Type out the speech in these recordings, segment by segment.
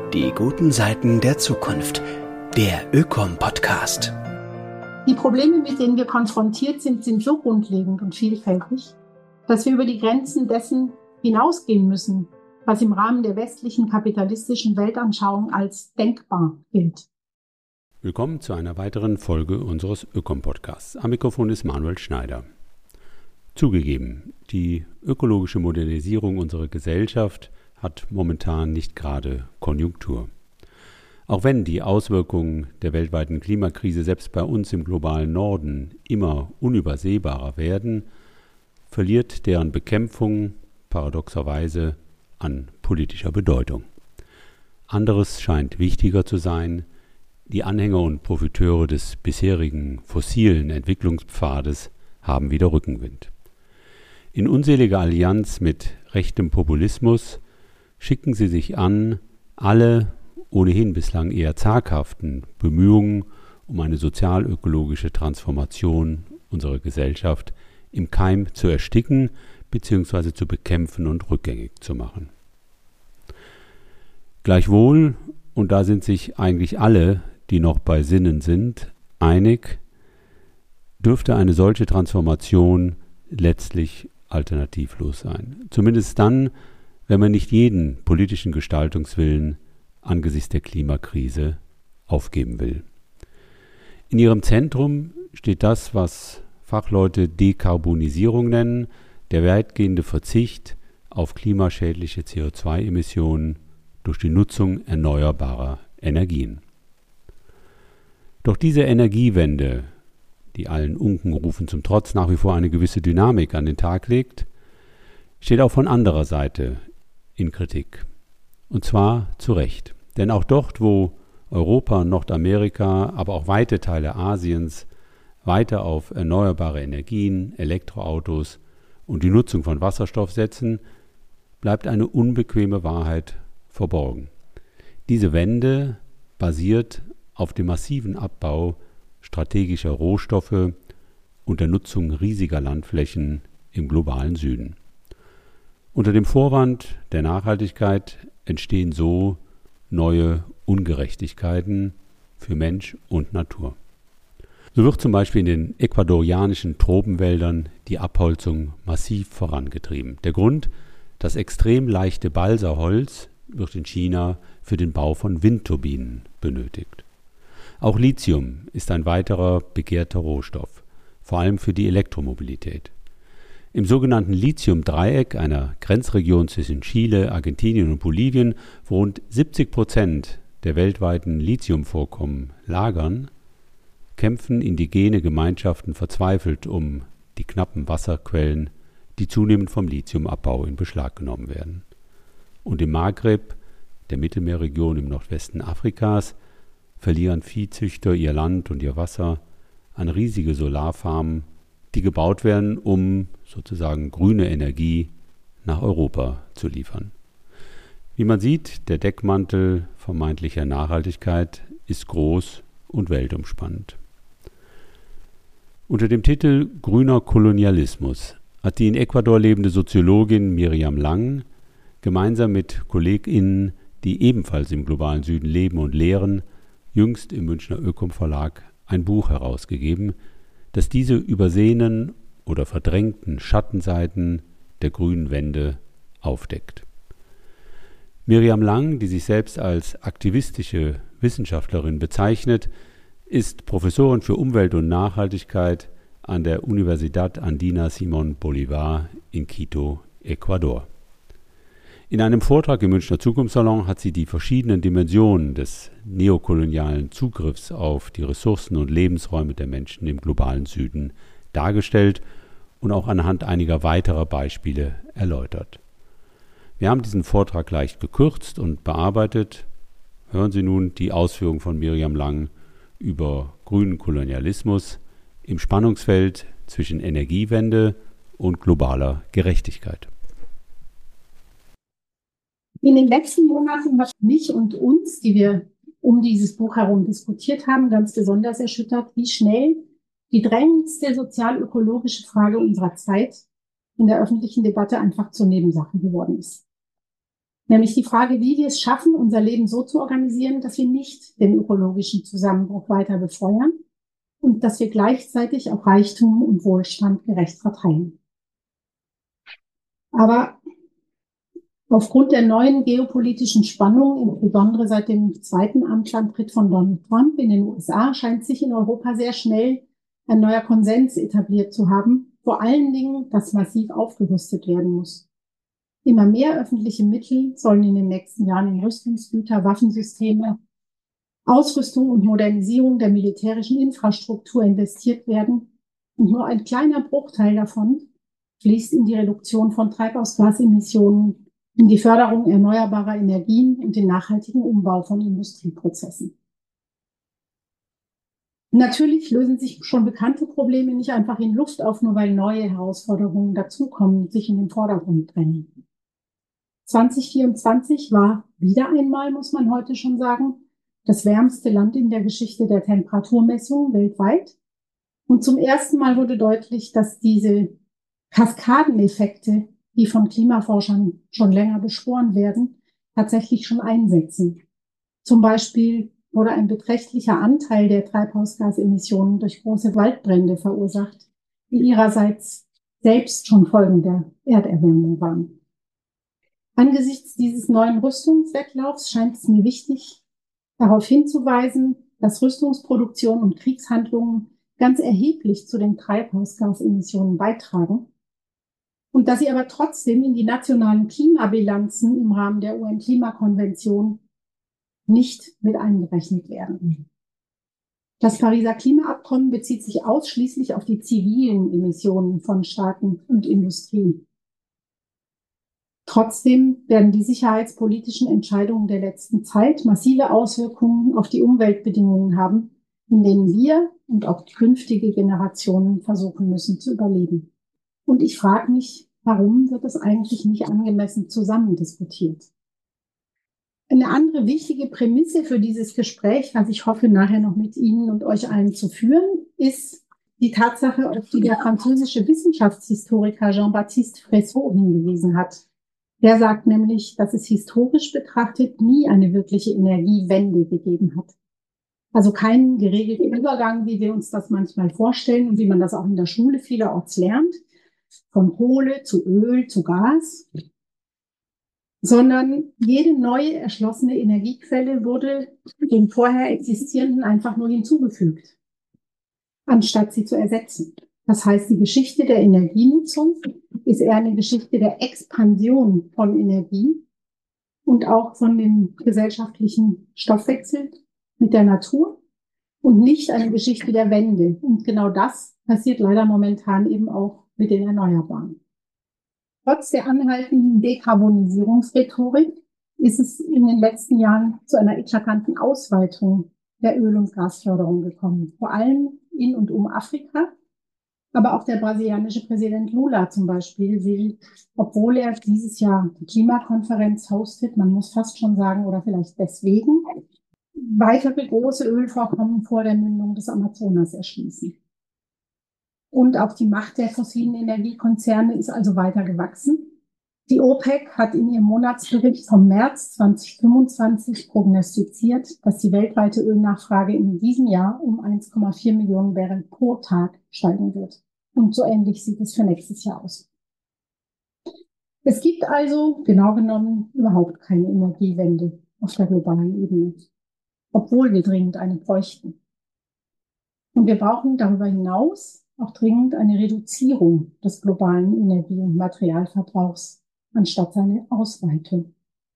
Die guten Seiten der Zukunft. Der Ökom-Podcast. Die Probleme, mit denen wir konfrontiert sind, sind so grundlegend und vielfältig, dass wir über die Grenzen dessen hinausgehen müssen, was im Rahmen der westlichen kapitalistischen Weltanschauung als denkbar gilt. Willkommen zu einer weiteren Folge unseres Ökom-Podcasts. Am Mikrofon ist Manuel Schneider. Zugegeben, die ökologische Modernisierung unserer Gesellschaft hat momentan nicht gerade Konjunktur. Auch wenn die Auswirkungen der weltweiten Klimakrise selbst bei uns im globalen Norden immer unübersehbarer werden, verliert deren Bekämpfung paradoxerweise an politischer Bedeutung. Anderes scheint wichtiger zu sein: Die Anhänger und Profiteure des bisherigen fossilen Entwicklungspfades haben wieder Rückenwind. In unseliger Allianz mit rechtem Populismus schicken sie sich an, alle ohnehin bislang eher zaghaften Bemühungen um eine sozial-ökologische Transformation unserer Gesellschaft im Keim zu ersticken bzw. zu bekämpfen und rückgängig zu machen. Gleichwohl, und da sind sich eigentlich alle, die noch bei Sinnen sind, einig, dürfte eine solche Transformation letztlich alternativlos sein. Zumindest dann, wenn man nicht jeden politischen Gestaltungswillen angesichts der Klimakrise aufgeben will. In ihrem Zentrum steht das, was Fachleute Dekarbonisierung nennen, der weitgehende Verzicht auf klimaschädliche CO2-Emissionen durch die Nutzung erneuerbarer Energien. Doch diese Energiewende, die allen Unkenrufen zum Trotz nach wie vor eine gewisse Dynamik an den Tag legt, steht auch von anderer Seite in Kritik. Und zwar zu Recht. Denn auch dort, wo Europa, Nordamerika, aber auch weite Teile Asiens weiter auf erneuerbare Energien, Elektroautos und die Nutzung von Wasserstoff setzen, bleibt eine unbequeme Wahrheit verborgen. Diese Wende basiert auf dem massiven Abbau strategischer Rohstoffe und der Nutzung riesiger Landflächen im globalen Süden. Unter dem Vorwand der Nachhaltigkeit entstehen so neue Ungerechtigkeiten für Mensch und Natur. So wird zum Beispiel in den ecuadorianischen Tropenwäldern die Abholzung massiv vorangetrieben. Der Grund: das extrem leichte Balsaholz wird in China für den Bau von Windturbinen benötigt. Auch Lithium ist ein weiterer begehrter Rohstoff, vor allem für die Elektromobilität. Im sogenannten Lithium-Dreieck, einer Grenzregion zwischen Chile, Argentinien und Bolivien, wo rund 70% der weltweiten Lithiumvorkommen lagern, kämpfen indigene Gemeinschaften verzweifelt um die knappen Wasserquellen, die zunehmend vom Lithiumabbau in Beschlag genommen werden. Und im Maghreb, der Mittelmeerregion im Nordwesten Afrikas, verlieren Viehzüchter ihr Land und ihr Wasser an riesige Solarfarmen, die gebaut werden, um sozusagen grüne Energie nach Europa zu liefern. Wie man sieht, der Deckmantel vermeintlicher Nachhaltigkeit ist groß und weltumspannend. Unter dem Titel Grüner Kolonialismus hat die in Ecuador lebende Soziologin Miriam Lang gemeinsam mit KollegInnen, die ebenfalls im globalen Süden leben und lehren, jüngst im Münchner Ökom Verlag ein Buch herausgegeben, das diese übersehenen oder verdrängten Schattenseiten der grünen Wende aufdeckt. Miriam Lang, die sich selbst als aktivistische Wissenschaftlerin bezeichnet, ist Professorin für Umwelt und Nachhaltigkeit an der Universidad Andina Simón Bolívar in Quito, Ecuador. In einem Vortrag im Münchner Zukunftssalon hat sie die verschiedenen Dimensionen des neokolonialen Zugriffs auf die Ressourcen und Lebensräume der Menschen im globalen Süden dargestellt und auch anhand einiger weiterer Beispiele erläutert. Wir haben diesen Vortrag leicht gekürzt und bearbeitet. Hören Sie nun die Ausführungen von Miriam Lang über grünen Kolonialismus im Spannungsfeld zwischen Energiewende und globaler Gerechtigkeit. In den letzten Monaten hat mich und uns, die wir um dieses Buch herum diskutiert haben, ganz besonders erschüttert, wie schnell die drängendste sozial-ökologische Frage unserer Zeit in der öffentlichen Debatte einfach zur Nebensache geworden ist. Nämlich die Frage, wie wir es schaffen, unser Leben so zu organisieren, dass wir nicht den ökologischen Zusammenbruch weiter befeuern und dass wir gleichzeitig auch Reichtum und Wohlstand gerecht verteilen. Aber aufgrund der neuen geopolitischen Spannungen, insbesondere seit dem zweiten Amtsantritt von Donald Trump in den USA, scheint sich in Europa sehr schnell ein neuer Konsens etabliert zu haben, vor allen Dingen, dass massiv aufgerüstet werden muss. Immer mehr öffentliche Mittel sollen in den nächsten Jahren in Rüstungsgüter, Waffensysteme, Ausrüstung und Modernisierung der militärischen Infrastruktur investiert werden. Und nur ein kleiner Bruchteil davon fließt in die Reduktion von Treibhausgasemissionen, in die Förderung erneuerbarer Energien und den nachhaltigen Umbau von Industrieprozessen. Natürlich lösen sich schon bekannte Probleme nicht einfach in Luft auf, nur weil neue Herausforderungen dazukommen und sich in den Vordergrund drängen. 2024 war wieder einmal, muss man heute schon sagen, das wärmste Land in der Geschichte der Temperaturmessungen weltweit. Und zum ersten Mal wurde deutlich, dass diese Kaskadeneffekte, die von Klimaforschern schon länger beschworen werden, tatsächlich schon einsetzen. Zum Beispiel wurde ein beträchtlicher Anteil der Treibhausgasemissionen durch große Waldbrände verursacht, die ihrerseits selbst schon Folgen der Erderwärmung waren. Angesichts dieses neuen Rüstungswettlaufs scheint es mir wichtig, darauf hinzuweisen, dass Rüstungsproduktion und Kriegshandlungen ganz erheblich zu den Treibhausgasemissionen beitragen und dass sie aber trotzdem in die nationalen Klimabilanzen im Rahmen der UN-Klimakonvention nicht mit eingerechnet werden. Das Pariser Klimaabkommen bezieht sich ausschließlich auf die zivilen Emissionen von Staaten und Industrien. Trotzdem werden die sicherheitspolitischen Entscheidungen der letzten Zeit massive Auswirkungen auf die Umweltbedingungen haben, in denen wir und auch künftige Generationen versuchen müssen zu überleben. Und ich frage mich, warum wird das eigentlich nicht angemessen zusammendiskutiert? Eine andere wichtige Prämisse für dieses Gespräch, was ich hoffe, nachher noch mit Ihnen und euch allen zu führen, ist die Tatsache, auf die der französische Wissenschaftshistoriker Jean-Baptiste Fressow hingewiesen hat. Der sagt nämlich, dass es historisch betrachtet nie eine wirkliche Energiewende gegeben hat. Also keinen geregelten Übergang, wie wir uns das manchmal vorstellen und wie man das auch in der Schule vielerorts lernt, von Kohle zu Öl zu Gas, sondern jede neue erschlossene Energiequelle wurde den vorher existierenden einfach nur hinzugefügt, anstatt sie zu ersetzen. Das heißt, die Geschichte der Energienutzung ist eher eine Geschichte der Expansion von Energie und auch von dem gesellschaftlichen Stoffwechsel mit der Natur und nicht eine Geschichte der Wende. Und genau das passiert leider momentan eben auch mit den Erneuerbaren. Trotz der anhaltenden Dekarbonisierungsrhetorik ist es in den letzten Jahren zu einer eklatanten Ausweitung der Öl- und Gasförderung gekommen, vor allem in und um Afrika. Aber auch der brasilianische Präsident Lula zum Beispiel will, obwohl er dieses Jahr die Klimakonferenz hostet, man muss fast schon sagen, oder vielleicht deswegen, weitere große Ölvorkommen vor der Mündung des Amazonas erschließen. Und auch die Macht der fossilen Energiekonzerne ist also weiter gewachsen. Die OPEC hat in ihrem Monatsbericht vom März 2025 prognostiziert, dass die weltweite Ölnachfrage in diesem Jahr um 1,4 Millionen Barrel pro Tag steigen wird. Und so ähnlich sieht es für nächstes Jahr aus. Es gibt also genau genommen überhaupt keine Energiewende auf der globalen Ebene, obwohl wir dringend eine bräuchten. Und wir brauchen darüber hinaus auch dringend eine Reduzierung des globalen Energie- und Materialverbrauchs anstatt seine Ausweitung.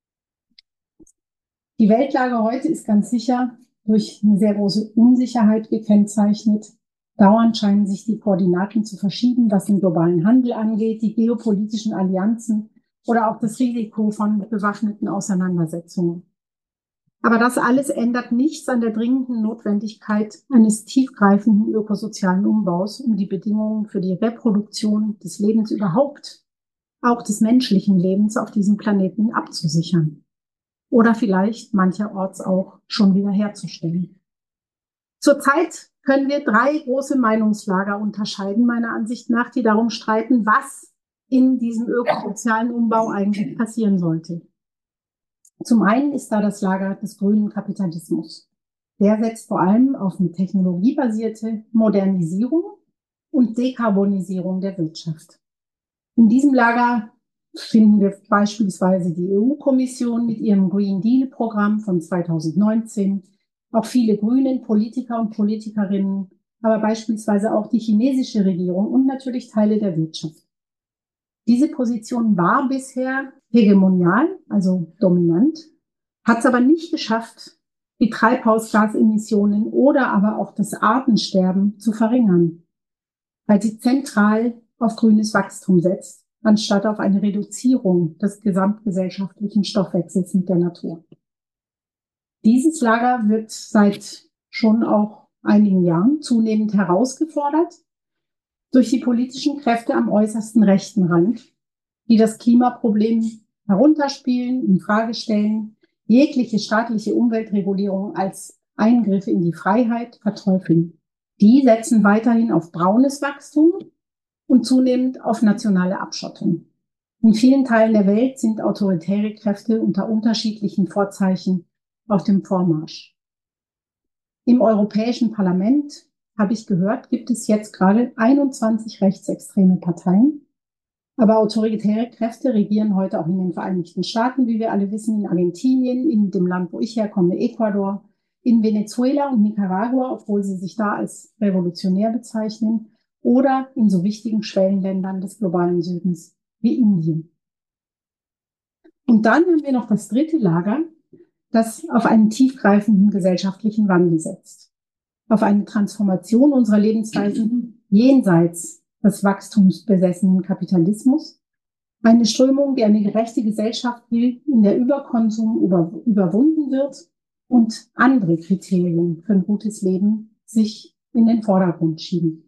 Die Weltlage heute ist ganz sicher durch eine sehr große Unsicherheit gekennzeichnet. Dauernd scheinen sich die Koordinaten zu verschieben, was den globalen Handel angeht, die geopolitischen Allianzen oder auch das Risiko von bewaffneten Auseinandersetzungen. Aber das alles ändert nichts an der dringenden Notwendigkeit eines tiefgreifenden ökosozialen Umbaus, um die Bedingungen für die Reproduktion des Lebens überhaupt, auch des menschlichen Lebens auf diesem Planeten abzusichern. Oder vielleicht mancherorts auch schon wieder herzustellen. Zurzeit können wir 3 große Meinungslager unterscheiden, meiner Ansicht nach, die darum streiten, was in diesem ökosozialen Umbau eigentlich passieren sollte. Zum einen ist da das Lager des grünen Kapitalismus. Der setzt vor allem auf eine technologiebasierte Modernisierung und Dekarbonisierung der Wirtschaft. In diesem Lager finden wir beispielsweise die EU-Kommission mit ihrem Green Deal-Programm von 2019, auch viele grünen Politiker und Politikerinnen, aber beispielsweise auch die chinesische Regierung und natürlich Teile der Wirtschaft. Diese Position war bisher hegemonial, also dominant, hat es aber nicht geschafft, die Treibhausgasemissionen oder aber auch das Artensterben zu verringern, weil sie zentral auf grünes Wachstum setzt, anstatt auf eine Reduzierung des gesamtgesellschaftlichen Stoffwechsels mit der Natur. Dieses Lager wird seit schon auch einigen Jahren zunehmend herausgefordert durch die politischen Kräfte am äußersten rechten Rand, die das Klimaproblem herunterspielen, in Frage stellen, jegliche staatliche Umweltregulierung als Eingriffe in die Freiheit verteufeln. Die setzen weiterhin auf braunes Wachstum und zunehmend auf nationale Abschottung. In vielen Teilen der Welt sind autoritäre Kräfte unter unterschiedlichen Vorzeichen auf dem Vormarsch. Im Europäischen Parlament, habe ich gehört, gibt es jetzt gerade 21 rechtsextreme Parteien. Aber autoritäre Kräfte regieren heute auch in den Vereinigten Staaten, wie wir alle wissen, in Argentinien, in dem Land, wo ich herkomme, Ecuador, in Venezuela und Nicaragua, obwohl sie sich da als revolutionär bezeichnen, oder in so wichtigen Schwellenländern des globalen Südens wie Indien. Und dann haben wir noch das dritte Lager, das auf einen tiefgreifenden gesellschaftlichen Wandel setzt, auf eine Transformation unserer Lebensweisen jenseits des wachstumsbesessenen Kapitalismus, eine Strömung, die eine gerechte Gesellschaft will, in der Überkonsum überwunden wird und andere Kriterien für ein gutes Leben sich in den Vordergrund schieben.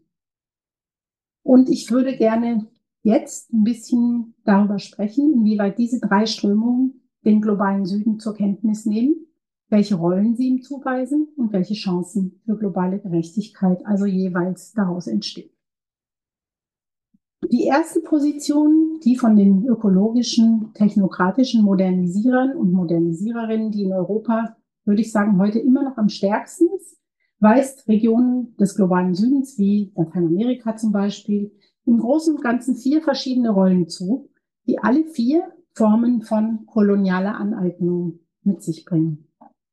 Und ich würde gerne jetzt ein bisschen darüber sprechen, inwieweit diese drei Strömungen den globalen Süden zur Kenntnis nehmen, welche Rollen sie ihm zuweisen und welche Chancen für globale Gerechtigkeit also jeweils daraus entstehen. Die erste Position, die von den ökologischen, technokratischen Modernisierern und Modernisiererinnen, die in Europa, würde ich sagen, heute immer noch am stärksten ist, weist Regionen des globalen Südens wie Lateinamerika zum Beispiel im Großen und Ganzen 4 verschiedene Rollen zu, die alle 4 Formen von kolonialer Aneignung mit sich bringen.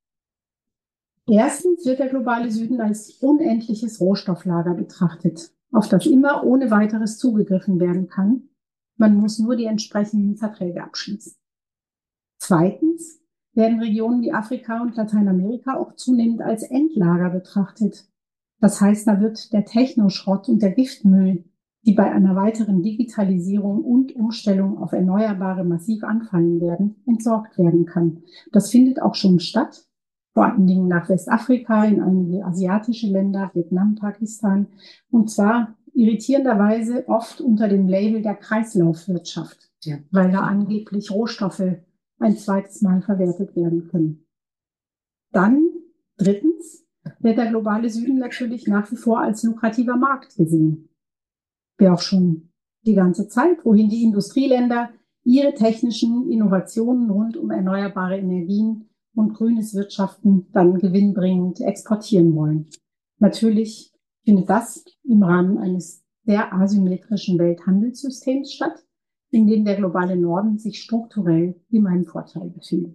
Erstens wird der globale Süden als unendliches Rohstofflager betrachtet, auf das immer ohne weiteres zugegriffen werden kann. Man muss nur die entsprechenden Verträge abschließen. Zweitens werden Regionen wie Afrika und Lateinamerika auch zunehmend als Endlager betrachtet. Das heißt, da wird der Technoschrott und der Giftmüll, die bei einer weiteren Digitalisierung und Umstellung auf Erneuerbare massiv anfallen werden, entsorgt werden kann. Das findet auch schon statt, vor allen Dingen nach Westafrika, in einige asiatische Länder, Vietnam, Pakistan, und zwar irritierenderweise oft unter dem Label der Kreislaufwirtschaft, weil da angeblich Rohstoffe ein zweites Mal verwertet werden können. Dann, drittens, wird der globale Süden natürlich nach wie vor als lukrativer Markt gesehen. Wie auch schon die ganze Zeit, wohin die Industrieländer ihre technischen Innovationen rund um erneuerbare Energien und grünes Wirtschaften dann gewinnbringend exportieren wollen. Natürlich findet das im Rahmen eines sehr asymmetrischen Welthandelssystems statt, in dem der globale Norden sich strukturell immer im Vorteil befindet.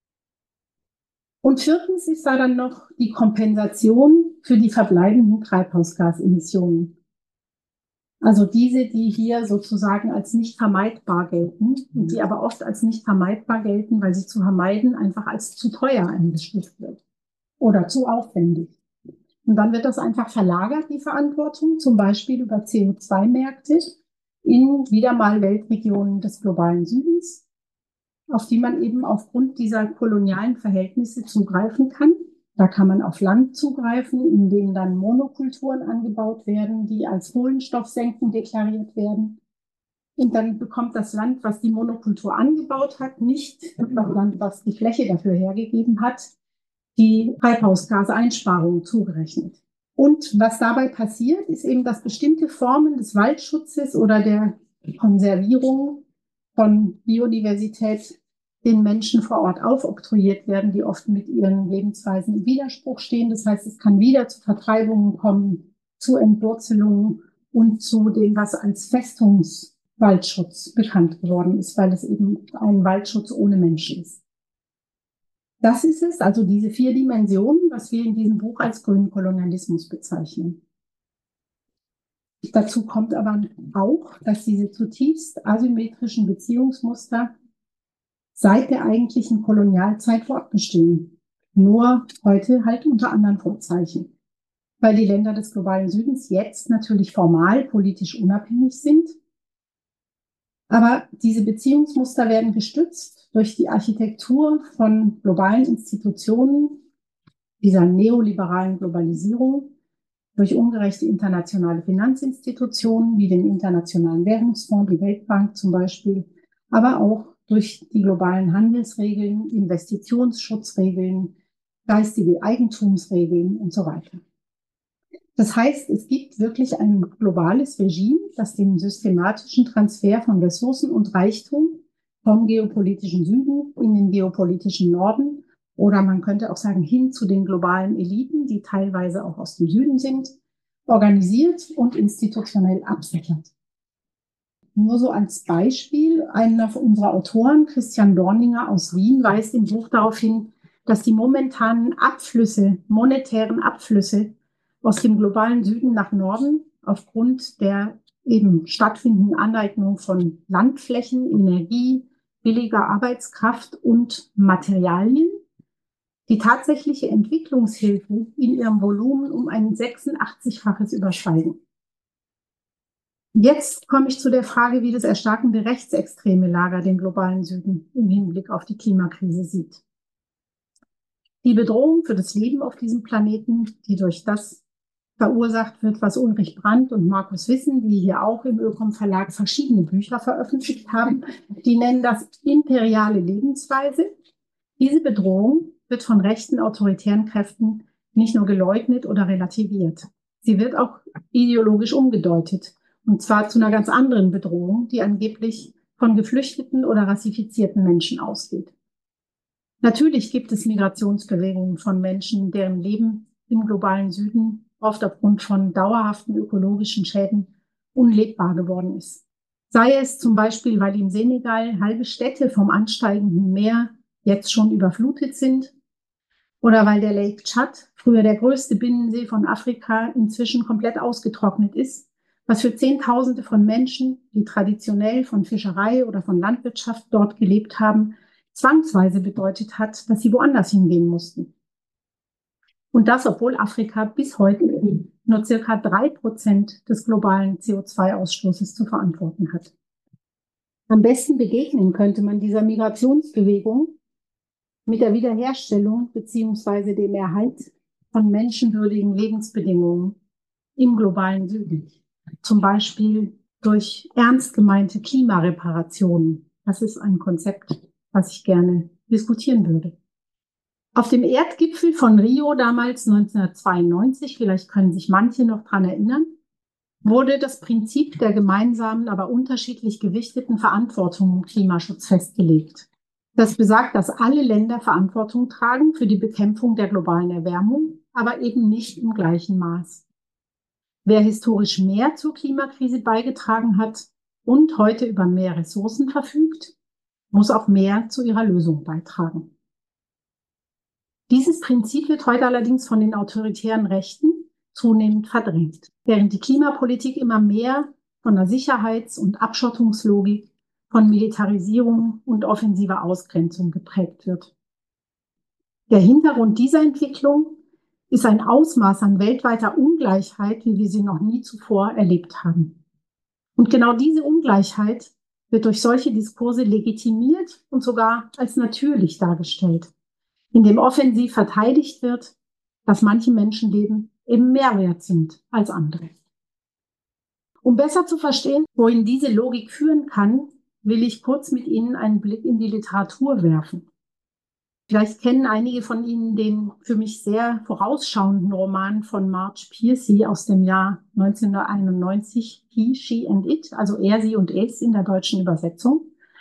Und viertens ist da dann noch die Kompensation für die verbleibenden Treibhausgasemissionen. Also diese, die hier sozusagen als nicht vermeidbar gelten und die aber oft als nicht vermeidbar gelten, weil sie zu vermeiden einfach als zu teuer eingestuft wird oder zu aufwendig. Und dann wird das einfach verlagert, die Verantwortung, zum Beispiel über CO2-Märkte in wieder mal Weltregionen des globalen Südens, auf die man eben aufgrund dieser kolonialen Verhältnisse zugreifen kann. Da kann man auf Land zugreifen, in dem dann Monokulturen angebaut werden, die als kohlenstoffsenkend deklariert werden. Und dann bekommt das Land, was die Monokultur angebaut hat, nicht das Land, was die Fläche dafür hergegeben hat, die Treibhausgaseinsparungen zugerechnet. Und was dabei passiert, ist eben, dass bestimmte Formen des Waldschutzes oder der Konservierung von Biodiversität den Menschen vor Ort aufoktroyiert werden, die oft mit ihren Lebensweisen im Widerspruch stehen. Das heißt, es kann wieder zu Vertreibungen kommen, zu Entwurzelungen und zu dem, was als Festungswaldschutz bekannt geworden ist, weil es eben ein Waldschutz ohne Menschen ist. Das ist es, also diese 4 Dimensionen, was wir in diesem Buch als grünen Kolonialismus bezeichnen. Dazu kommt aber auch, dass diese zutiefst asymmetrischen Beziehungsmuster seit der eigentlichen Kolonialzeit fortbestehen. Nur heute halt unter anderen Vorzeichen. Weil die Länder des globalen Südens jetzt natürlich formal politisch unabhängig sind. Aber diese Beziehungsmuster werden gestützt durch die Architektur von globalen Institutionen, dieser neoliberalen Globalisierung, durch ungerechte internationale Finanzinstitutionen wie den Internationalen Währungsfonds, die Weltbank zum Beispiel, aber auch durch die globalen Handelsregeln, Investitionsschutzregeln, geistige Eigentumsregeln und so weiter. Das heißt, es gibt wirklich ein globales Regime, das den systematischen Transfer von Ressourcen und Reichtum vom geopolitischen Süden in den geopolitischen Norden oder man könnte auch sagen hin zu den globalen Eliten, die teilweise auch aus dem Süden sind, organisiert und institutionell absichert. Nur so als Beispiel, einer unserer Autoren, Christian Dorninger aus Wien, weist im Buch darauf hin, dass die momentanen Abflüsse, monetären Abflüsse aus dem globalen Süden nach Norden aufgrund der eben stattfindenden Aneignung von Landflächen, Energie, billiger Arbeitskraft und Materialien die tatsächliche Entwicklungshilfe in ihrem Volumen um ein 86-faches übersteigen. Jetzt komme ich zu der Frage, wie das erstarkende rechtsextreme Lager den globalen Süden im Hinblick auf die Klimakrise sieht. Die Bedrohung für das Leben auf diesem Planeten, die durch das verursacht wird, was Ulrich Brandt und Markus Wissen, die hier auch im Ökom Verlag verschiedene Bücher veröffentlicht haben, die nennen das imperiale Lebensweise. Diese Bedrohung wird von rechten autoritären Kräften nicht nur geleugnet oder relativiert. Sie wird auch ideologisch umgedeutet. Und zwar zu einer ganz anderen Bedrohung, die angeblich von geflüchteten oder rassifizierten Menschen ausgeht. Natürlich gibt es Migrationsbewegungen von Menschen, deren Leben im globalen Süden oft aufgrund von dauerhaften ökologischen Schäden unlebbar geworden ist. Sei es zum Beispiel, weil im Senegal halbe Städte vom ansteigenden Meer jetzt schon überflutet sind oder weil der Lake Tchad, früher der größte Binnensee von Afrika, inzwischen komplett ausgetrocknet ist, was für Zehntausende von Menschen, die traditionell von Fischerei oder von Landwirtschaft dort gelebt haben, zwangsweise bedeutet hat, dass sie woanders hingehen mussten. Und das, obwohl Afrika bis heute nur circa 3% des globalen CO2-Ausstoßes zu verantworten hat. Am besten begegnen könnte man dieser Migrationsbewegung mit der Wiederherstellung bzw. dem Erhalt von menschenwürdigen Lebensbedingungen im globalen Süden. Zum Beispiel durch ernst gemeinte Klimareparationen. Das ist ein Konzept, was ich gerne diskutieren würde. Auf dem Erdgipfel von Rio damals 1992, vielleicht können sich manche noch dran erinnern, wurde das Prinzip der gemeinsamen, aber unterschiedlich gewichteten Verantwortung im Klimaschutz festgelegt. Das besagt, dass alle Länder Verantwortung tragen für die Bekämpfung der globalen Erwärmung, aber eben nicht im gleichen Maß. Wer historisch mehr zur Klimakrise beigetragen hat und heute über mehr Ressourcen verfügt, muss auch mehr zu ihrer Lösung beitragen. Dieses Prinzip wird heute allerdings von den autoritären Rechten zunehmend verdrängt, während die Klimapolitik immer mehr von der Sicherheits- und Abschottungslogik, von Militarisierung und offensiver Ausgrenzung geprägt wird. Der Hintergrund dieser Entwicklung ist ein Ausmaß an weltweiter Ungleichheit, wie wir sie noch nie zuvor erlebt haben. Und genau diese Ungleichheit wird durch solche Diskurse legitimiert und sogar als natürlich dargestellt, indem offensiv verteidigt wird, dass manche Menschenleben eben mehr wert sind als andere. Um besser zu verstehen, wohin diese Logik führen kann, will ich kurz mit Ihnen einen Blick in die Literatur werfen. Vielleicht kennen einige von Ihnen den für mich sehr vorausschauenden Roman von Marge Piercy aus dem Jahr 1991, He, She and It, also er, sie und es in der deutschen Übersetzung.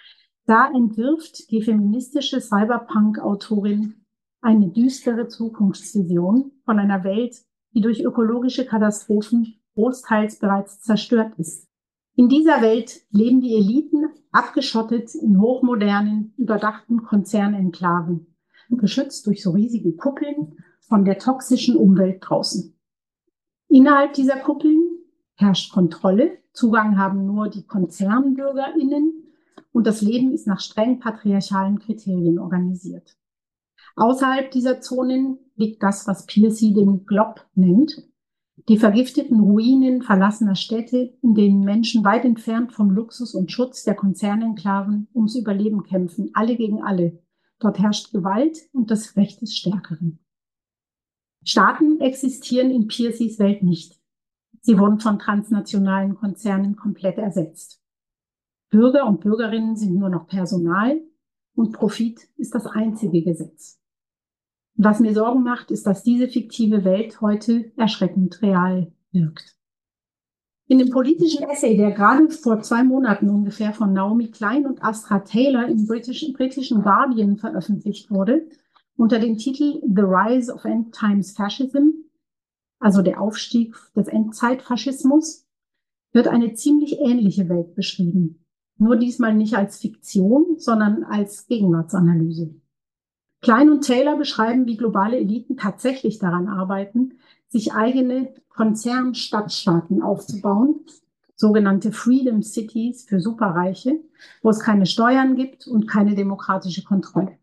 Da entwirft die feministische Cyberpunk-Autorin eine düstere Zukunftsvision von einer Welt, die durch ökologische Katastrophen großteils bereits zerstört ist. In dieser Welt leben die Eliten abgeschottet in hochmodernen, überdachten Konzernenklaven, geschützt durch so riesige Kuppeln von der toxischen Umwelt draußen. Innerhalb dieser Kuppeln herrscht Kontrolle, Zugang haben nur die KonzernbürgerInnen und das Leben ist nach streng patriarchalen Kriterien organisiert. Außerhalb dieser Zonen liegt das, was Piercy den Glob nennt, die vergifteten Ruinen verlassener Städte, in denen Menschen weit entfernt vom Luxus und Schutz der Konzernenklaven ums Überleben kämpfen, alle gegen alle. Dort herrscht Gewalt und das Recht des Stärkeren. Staaten existieren in Piercys Welt nicht. Sie wurden von transnationalen Konzernen komplett ersetzt. Bürger und Bürgerinnen sind nur noch Personal und Profit ist das einzige Gesetz. Was mir Sorgen macht, ist, dass diese fiktive Welt heute erschreckend real wirkt. In dem politischen Essay, der gerade vor 2 Monaten ungefähr von Naomi Klein und Astra Taylor im britischen Guardian veröffentlicht wurde, unter dem Titel The Rise of End Times Fascism, also der Aufstieg des Endzeitfaschismus, wird eine ziemlich ähnliche Welt beschrieben. Nur diesmal nicht als Fiktion, sondern als Gegenwartsanalyse. Klein und Taylor beschreiben, wie globale Eliten tatsächlich daran arbeiten, sich eigene Konzernstadtstaaten aufzubauen, sogenannte Freedom Cities für Superreiche, wo es keine Steuern gibt und keine demokratische Kontrolle.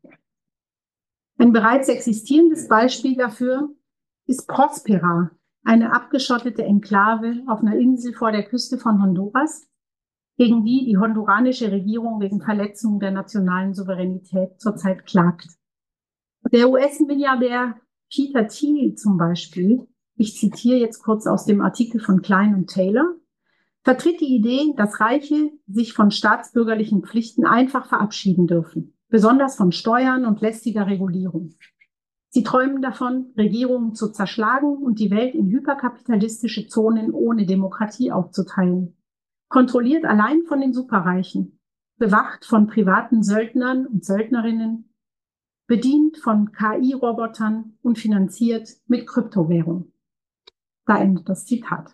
Ein bereits existierendes Beispiel dafür ist Prospera, eine abgeschottete Enklave auf einer Insel vor der Küste von Honduras, gegen die die honduranische Regierung wegen Verletzung der nationalen Souveränität zurzeit klagt. Der US-Milliardär Peter Thiel zum Beispiel, ich zitiere jetzt kurz aus dem Artikel von Klein und Taylor, vertritt die Idee, dass Reiche sich von staatsbürgerlichen Pflichten einfach verabschieden dürfen, besonders von Steuern und lästiger Regulierung. Sie träumen davon, Regierungen zu zerschlagen und die Welt in hyperkapitalistische Zonen ohne Demokratie aufzuteilen. Kontrolliert allein von den Superreichen, bewacht von privaten Söldnern und Söldnerinnen, bedient von KI-Robotern und finanziert mit Kryptowährung. Da endet das Zitat.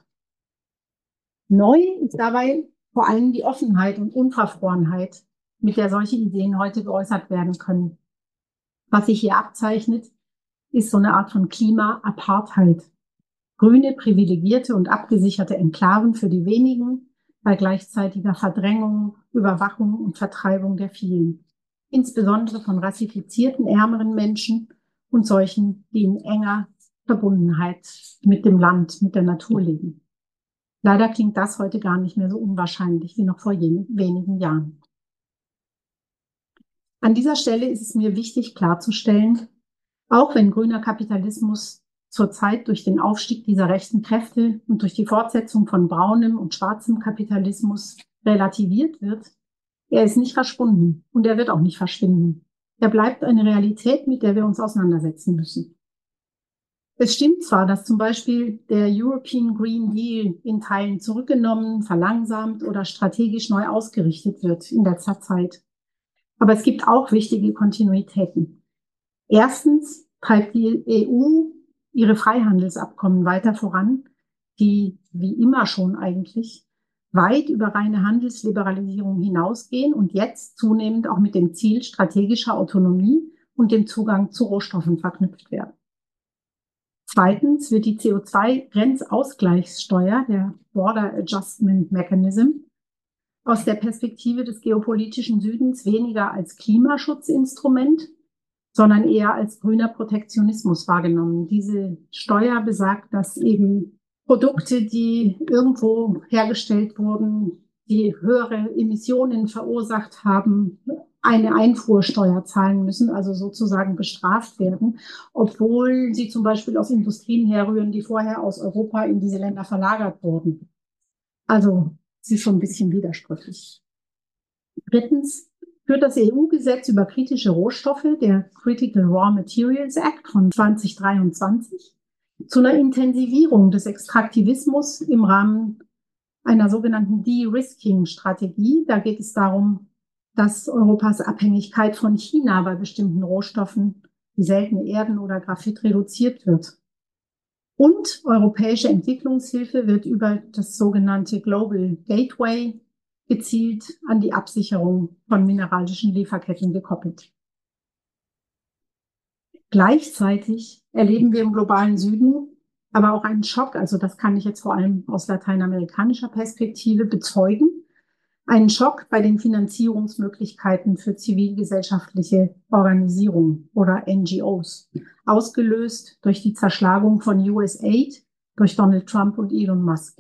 Neu ist dabei vor allem die Offenheit und Unverfrorenheit, mit der solche Ideen heute geäußert werden können. Was sich hier abzeichnet, ist so eine Art von Klima-Apartheid. Grüne, privilegierte und abgesicherte Enklaven für die wenigen, bei gleichzeitiger Verdrängung, Überwachung und Vertreibung der vielen. Insbesondere von rassifizierten, ärmeren Menschen und solchen, die in enger Verbundenheit mit dem Land, mit der Natur leben. Leider klingt das heute gar nicht mehr so unwahrscheinlich wie noch vor wenigen Jahren. An dieser Stelle ist es mir wichtig klarzustellen, auch wenn grüner Kapitalismus zurzeit durch den Aufstieg dieser rechten Kräfte und durch die Fortsetzung von braunem und schwarzem Kapitalismus relativiert wird, er ist nicht verschwunden und er wird auch nicht verschwinden. Er bleibt eine Realität, mit der wir uns auseinandersetzen müssen. Es stimmt zwar, dass zum Beispiel der European Green Deal in Teilen zurückgenommen, verlangsamt oder strategisch neu ausgerichtet wird in letzter Zeit. Aber es gibt auch wichtige Kontinuitäten. Erstens treibt die EU ihre Freihandelsabkommen weiter voran, die wie immer schon eigentlich weit über reine Handelsliberalisierung hinausgehen und jetzt zunehmend auch mit dem Ziel strategischer Autonomie und dem Zugang zu Rohstoffen verknüpft werden. Zweitens wird die CO2-Grenzausgleichssteuer, der Border Adjustment Mechanism, aus der Perspektive des geopolitischen Südens weniger als Klimaschutzinstrument, sondern eher als grüner Protektionismus wahrgenommen. Diese Steuer besagt, dass eben Produkte, die irgendwo hergestellt wurden, die höhere Emissionen verursacht haben, eine Einfuhrsteuer zahlen müssen, also sozusagen bestraft werden, obwohl sie zum Beispiel aus Industrien herrühren, die vorher aus Europa in diese Länder verlagert wurden. Also es ist schon ein bisschen widersprüchlich. Drittens führt das EU-Gesetz über kritische Rohstoffe, der Critical Raw Materials Act von 2023, zu einer Intensivierung des Extraktivismus im Rahmen einer sogenannten De-Risking-Strategie. Da geht es darum, dass Europas Abhängigkeit von China bei bestimmten Rohstoffen wie seltene Erden oder Graphit reduziert wird. Und europäische Entwicklungshilfe wird über das sogenannte Global Gateway gezielt an die Absicherung von mineralischen Lieferketten gekoppelt. Gleichzeitig erleben wir im globalen Süden aber auch einen Schock, also das kann ich jetzt vor allem aus lateinamerikanischer Perspektive bezeugen, einen Schock bei den Finanzierungsmöglichkeiten für zivilgesellschaftliche Organisationen oder NGOs, ausgelöst durch die Zerschlagung von USAID durch Donald Trump und Elon Musk.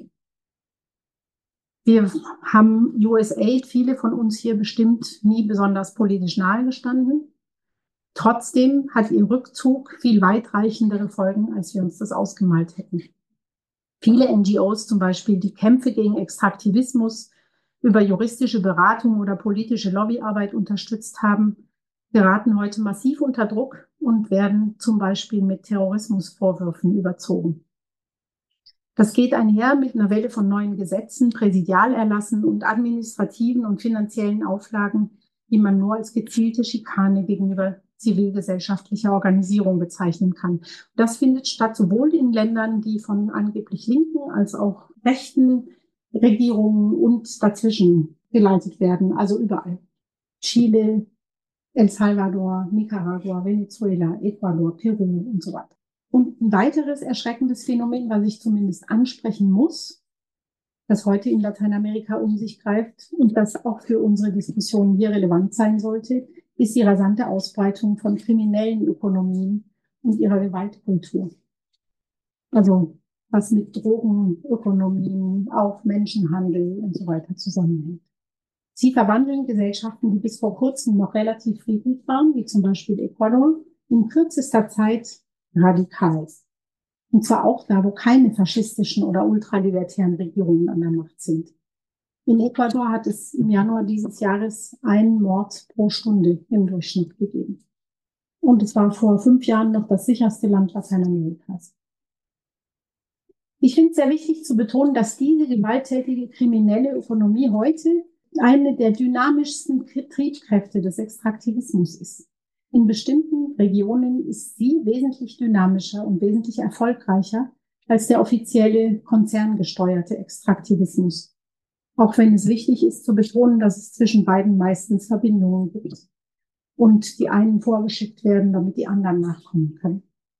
Wir haben USAID, viele von uns hier bestimmt, nie besonders politisch nahegestanden. Trotzdem hat ihr Rückzug viel weitreichendere Folgen, als wir uns das ausgemalt hätten. Viele NGOs zum Beispiel, die Kämpfe gegen Extraktivismus über juristische Beratung oder politische Lobbyarbeit unterstützt haben, geraten heute massiv unter Druck und werden zum Beispiel mit Terrorismusvorwürfen überzogen. Das geht einher mit einer Welle von neuen Gesetzen, Präsidialerlassen und administrativen und finanziellen Auflagen, die man nur als gezielte Schikane gegenüber zivilgesellschaftlicher Organisierung bezeichnen kann. Das findet statt sowohl in Ländern, die von angeblich linken als auch rechten Regierungen und dazwischen geleitet werden, also überall. Chile, El Salvador, Nicaragua, Venezuela, Ecuador, Peru und so weiter. Und ein weiteres erschreckendes Phänomen, was ich zumindest ansprechen muss, das heute in Lateinamerika um sich greift und das auch für unsere Diskussion hier relevant sein sollte, ist die rasante Ausbreitung von kriminellen Ökonomien und ihrer Gewaltkultur. Also was mit Drogenökonomien, auch Menschenhandel und so weiter zusammenhängt. Sie verwandeln Gesellschaften, die bis vor kurzem noch relativ friedlich waren, wie zum Beispiel Ecuador, in kürzester Zeit radikal. Und zwar auch da, wo keine faschistischen oder ultralibertären Regierungen an der Macht sind. In Ecuador hat es im Januar dieses Jahres einen Mord pro Stunde im Durchschnitt gegeben. Und es war vor 5 Jahren noch das sicherste Land Lateinamerikas. Ich finde es sehr wichtig zu betonen, dass diese gewalttätige kriminelle Ökonomie heute eine der dynamischsten Triebkräfte des Extraktivismus ist. In bestimmten Regionen ist sie wesentlich dynamischer und wesentlich erfolgreicher als der offizielle konzerngesteuerte Extraktivismus. Auch wenn es wichtig ist zu betonen, dass es zwischen beiden meistens Verbindungen gibt und die einen vorgeschickt werden, damit die anderen nachkommen können.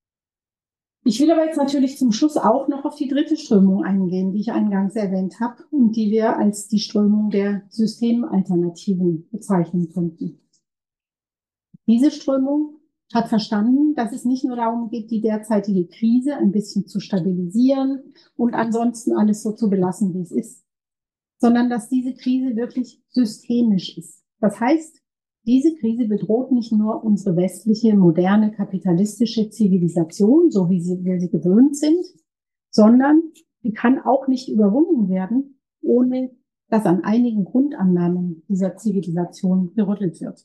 Ich will aber jetzt natürlich zum Schluss auch noch auf die dritte Strömung eingehen, die ich eingangs erwähnt habe und die wir als die Strömung der Systemalternativen bezeichnen könnten. Diese Strömung hat verstanden, dass es nicht nur darum geht, die derzeitige Krise ein bisschen zu stabilisieren und ansonsten alles so zu belassen, wie es ist, sondern dass diese Krise wirklich systemisch ist. Das heißt, diese Krise bedroht nicht nur unsere westliche, moderne, kapitalistische Zivilisation, so wie wir sie gewöhnt sind, sondern sie kann auch nicht überwunden werden, ohne dass an einigen Grundannahmen dieser Zivilisation gerüttelt wird.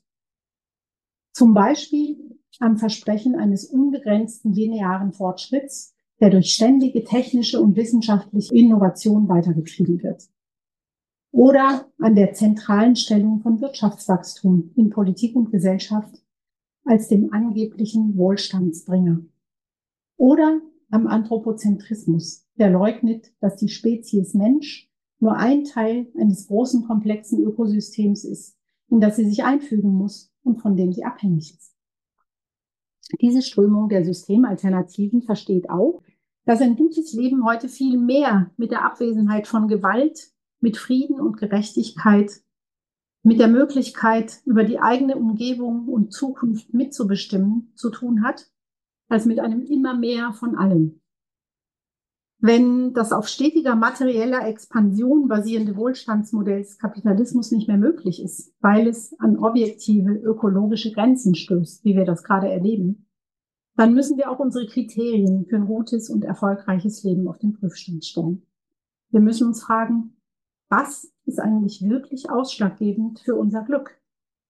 Zum Beispiel am Versprechen eines unbegrenzten linearen Fortschritts, der durch ständige technische und wissenschaftliche Innovation weitergetrieben wird. Oder an der zentralen Stellung von Wirtschaftswachstum in Politik und Gesellschaft als dem angeblichen Wohlstandsbringer. Oder am Anthropozentrismus, der leugnet, dass die Spezies Mensch nur ein Teil eines großen, komplexen Ökosystems ist, in das sie sich einfügen muss und von dem sie abhängig ist. Diese Strömung der Systemalternativen versteht auch, dass ein gutes Leben heute viel mehr mit der Abwesenheit von Gewalt, mit Frieden und Gerechtigkeit, mit der Möglichkeit, über die eigene Umgebung und Zukunft mitzubestimmen, zu tun hat, als mit einem immer mehr von allem. Wenn das auf stetiger materieller Expansion basierende Wohlstandsmodell des Kapitalismus nicht mehr möglich ist, weil es an objektive ökologische Grenzen stößt, wie wir das gerade erleben, dann müssen wir auch unsere Kriterien für ein gutes und erfolgreiches Leben auf den Prüfstand stellen. Wir müssen uns fragen, was ist eigentlich wirklich ausschlaggebend für unser Glück?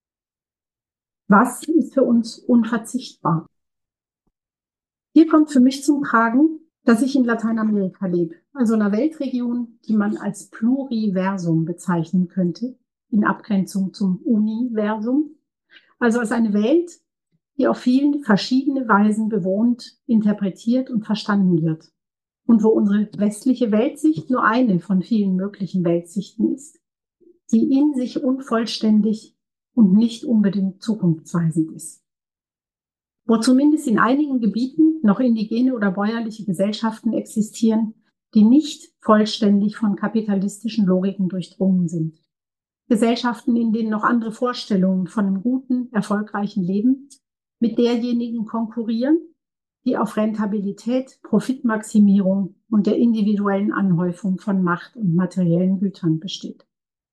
Was ist für uns unverzichtbar? Hier kommt für mich zum Tragen, dass ich in Lateinamerika lebe, also einer Weltregion, die man als Pluriversum bezeichnen könnte, in Abgrenzung zum Universum, also als eine Welt, die auf vielen verschiedene Weisen bewohnt, interpretiert und verstanden wird und wo unsere westliche Weltsicht nur eine von vielen möglichen Weltsichten ist, die in sich unvollständig und nicht unbedingt zukunftsweisend ist. Wo zumindest in einigen Gebieten noch indigene oder bäuerliche Gesellschaften existieren, die nicht vollständig von kapitalistischen Logiken durchdrungen sind. Gesellschaften, in denen noch andere Vorstellungen von einem guten, erfolgreichen Leben mit derjenigen konkurrieren, die auf Rentabilität, Profitmaximierung und der individuellen Anhäufung von Macht und materiellen Gütern besteht.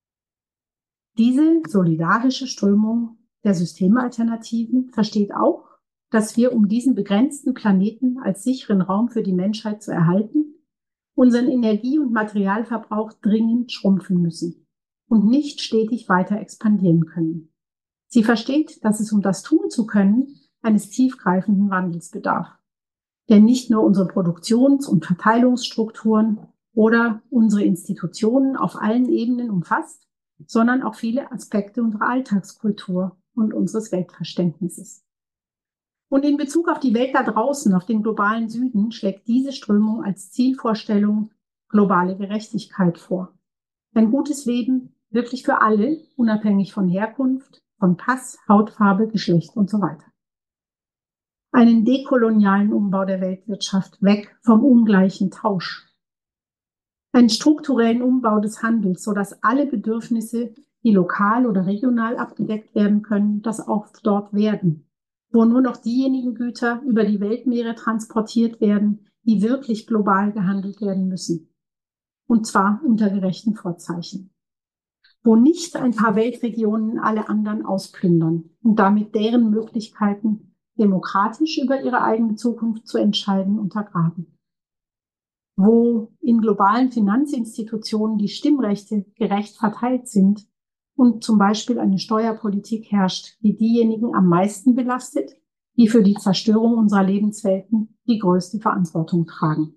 Diese solidarische Strömung der Systemalternativen versteht auch, dass wir, um diesen begrenzten Planeten als sicheren Raum für die Menschheit zu erhalten, unseren Energie- und Materialverbrauch dringend schrumpfen müssen und nicht stetig weiter expandieren können. Sie versteht, dass es, um das tun zu können, eines tiefgreifenden Wandels bedarf, der nicht nur unsere Produktions- und Verteilungsstrukturen oder unsere Institutionen auf allen Ebenen umfasst, sondern auch viele Aspekte unserer Alltagskultur und unseres Weltverständnisses. Und in Bezug auf die Welt da draußen, auf den globalen Süden, schlägt diese Strömung als Zielvorstellung globale Gerechtigkeit vor. Ein gutes Leben wirklich für alle, unabhängig von Herkunft, von Pass, Hautfarbe, Geschlecht und so weiter. Einen dekolonialen Umbau der Weltwirtschaft, weg vom ungleichen Tausch. Einen strukturellen Umbau des Handels, sodass alle Bedürfnisse, die lokal oder regional abgedeckt werden können, das auch dort werden. Wo nur noch diejenigen Güter über die Weltmeere transportiert werden, die wirklich global gehandelt werden müssen. Und zwar unter gerechten Vorzeichen. Wo nicht ein paar Weltregionen alle anderen ausplündern und damit deren Möglichkeiten, demokratisch über ihre eigene Zukunft zu entscheiden, untergraben. Wo in globalen Finanzinstitutionen die Stimmrechte gerecht verteilt sind und zum Beispiel eine Steuerpolitik herrscht, die diejenigen am meisten belastet, die für die Zerstörung unserer Lebenswelten die größte Verantwortung tragen.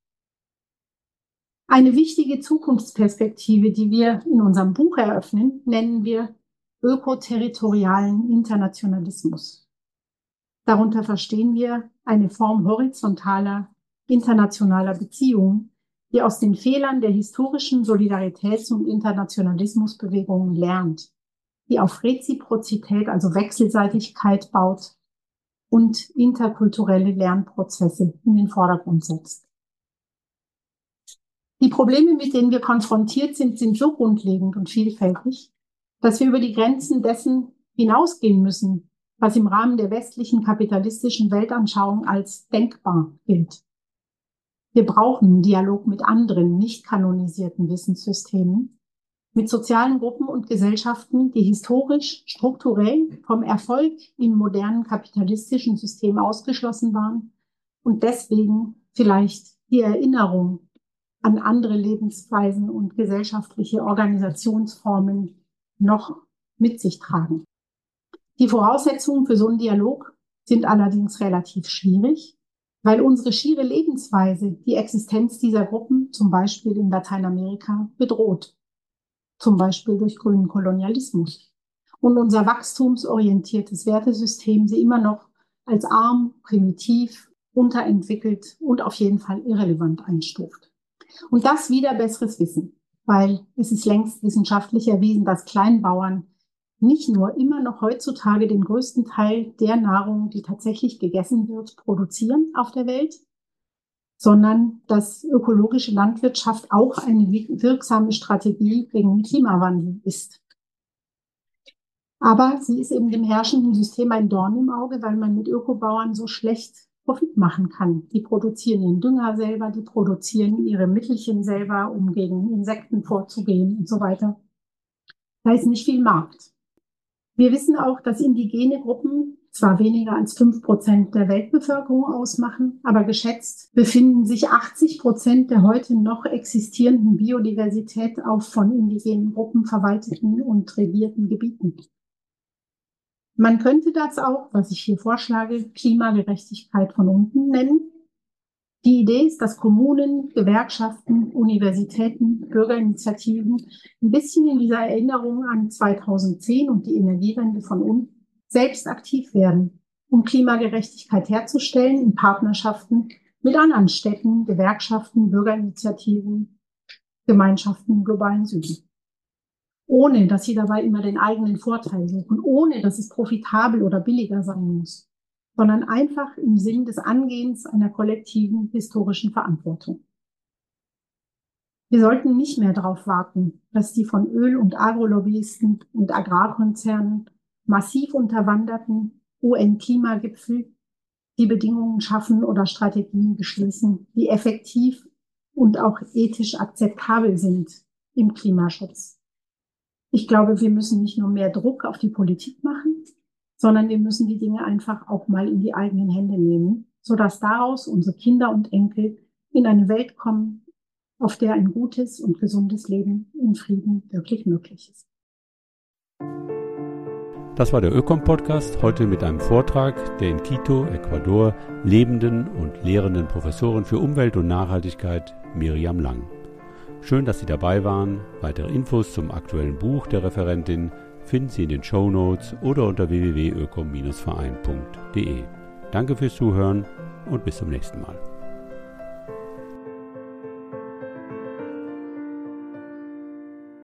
Eine wichtige Zukunftsperspektive, die wir in unserem Buch eröffnen, nennen wir ökoterritorialen Internationalismus. Darunter verstehen wir eine Form horizontaler, internationaler Beziehungen, die aus den Fehlern der historischen Solidaritäts- und Internationalismusbewegungen lernt, die auf Reziprozität, also Wechselseitigkeit baut und interkulturelle Lernprozesse in den Vordergrund setzt. Die Probleme, mit denen wir konfrontiert sind, sind so grundlegend und vielfältig, dass wir über die Grenzen dessen hinausgehen müssen, was im Rahmen der westlichen kapitalistischen Weltanschauung als denkbar gilt. Wir brauchen einen Dialog mit anderen, nicht kanonisierten Wissenssystemen, mit sozialen Gruppen und Gesellschaften, die historisch, strukturell vom Erfolg im modernen kapitalistischen System ausgeschlossen waren und deswegen vielleicht die Erinnerung an andere Lebensweisen und gesellschaftliche Organisationsformen noch mit sich tragen. Die Voraussetzungen für so einen Dialog sind allerdings relativ schwierig, weil unsere schiere Lebensweise die Existenz dieser Gruppen, zum Beispiel in Lateinamerika, bedroht. Zum Beispiel durch grünen Kolonialismus. Und unser wachstumsorientiertes Wertesystem sie immer noch als arm, primitiv, unterentwickelt und auf jeden Fall irrelevant einstuft. Und das wider besseres Wissen, weil es ist längst wissenschaftlich erwiesen, dass Kleinbauern nicht nur immer noch heutzutage den größten Teil der Nahrung, die tatsächlich gegessen wird, produzieren auf der Welt, sondern dass ökologische Landwirtschaft auch eine wirksame Strategie gegen den Klimawandel ist. Aber sie ist eben dem herrschenden System ein Dorn im Auge, weil man mit Ökobauern so schlecht Profit machen kann. Die produzieren ihren Dünger selber, die produzieren ihre Mittelchen selber, um gegen Insekten vorzugehen und so weiter. Da ist nicht viel Markt. Wir wissen auch, dass indigene Gruppen zwar weniger als 5% der Weltbevölkerung ausmachen, aber geschätzt befinden sich 80% der heute noch existierenden Biodiversität auf von indigenen Gruppen verwalteten und regierten Gebieten. Man könnte das auch, was ich hier vorschlage, Klimagerechtigkeit von unten nennen. Die Idee ist, dass Kommunen, Gewerkschaften, Universitäten, Bürgerinitiativen ein bisschen in dieser Erinnerung an 2010 und die Energiewende von uns selbst aktiv werden, um Klimagerechtigkeit herzustellen in Partnerschaften mit anderen Städten, Gewerkschaften, Bürgerinitiativen, Gemeinschaften im globalen Süden. Ohne, dass sie dabei immer den eigenen Vorteil suchen, ohne, dass es profitabel oder billiger sein muss, sondern einfach im Sinn des Angehens einer kollektiven historischen Verantwortung. Wir sollten nicht mehr darauf warten, dass die von Öl- und Agrolobbyisten und Agrarkonzernen massiv unterwanderten UN-Klimagipfel die Bedingungen schaffen oder Strategien beschließen, die effektiv und auch ethisch akzeptabel sind im Klimaschutz. Ich glaube, wir müssen nicht nur mehr Druck auf die Politik machen, sondern wir müssen die Dinge einfach auch mal in die eigenen Hände nehmen, sodass daraus unsere Kinder und Enkel in eine Welt kommen, auf der ein gutes und gesundes Leben in Frieden wirklich möglich ist. Das war der Ökom-Podcast, heute mit einem Vortrag der in Quito, Ecuador, lebenden und lehrenden Professorin für Umwelt und Nachhaltigkeit Miriam Lang. Schön, dass Sie dabei waren. Weitere Infos zum aktuellen Buch der Referentin finden Sie in den Shownotes oder unter www.ökom-verein.de. Danke fürs Zuhören und bis zum nächsten Mal.